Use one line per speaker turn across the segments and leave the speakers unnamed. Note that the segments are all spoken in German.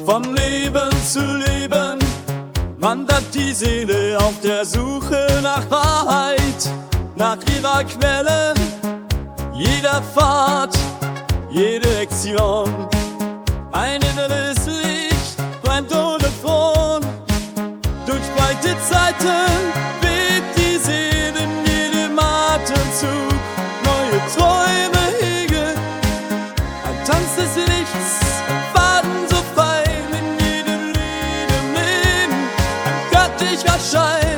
Von Leben zu Leben wandert die Seele auf der Suche nach Wahrheit, nach ihrer Quelle. Jeder Pfad, jede Lektion, ein inneres Licht brennt ohne Fron. Durch weite Zeiten weht die Seele in jedem Atemzug, neue Träume hege, ein Tanz des Lichts, ein Faden so fein, in jedem Lied im Leben, ein göttlicher Schein.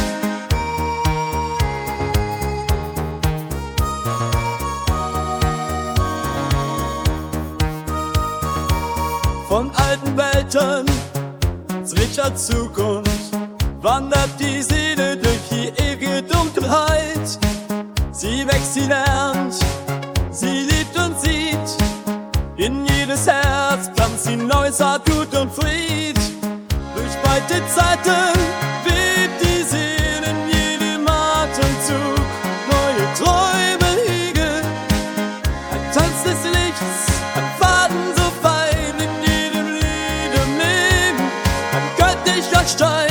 Von alten Welten zu richer Zukunft wandert die Seele durch die ewige Dunkelheit. Sie wächst, sie lernt, sie liebt und sieht. In jedes Herz pflanzt sie neues Saat, Gut und Fried. Durch weite Zeiten weht die Seele in jedem Atemzug, neue Träume hege, ein Tanz des Lichts, ein Faden so fein, in jedem Lied im Leben, ein göttlicher Stein.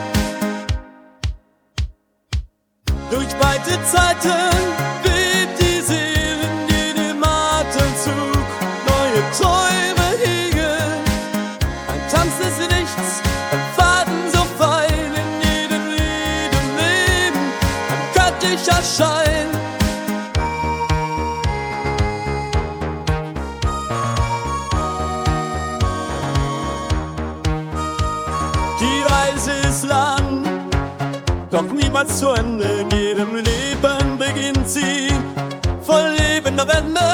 Durch weite Zeiten weht die Seele in jedem Atemzug, neue Träume hege, ein Tanz des Lichts, ein Faden so fein, in jedem Lied im Leben, ein göttlicher Schein. Die Reise ist lang, doch niemals zu Ende. In jedem Leben beginnt sie, voll lebender Wende.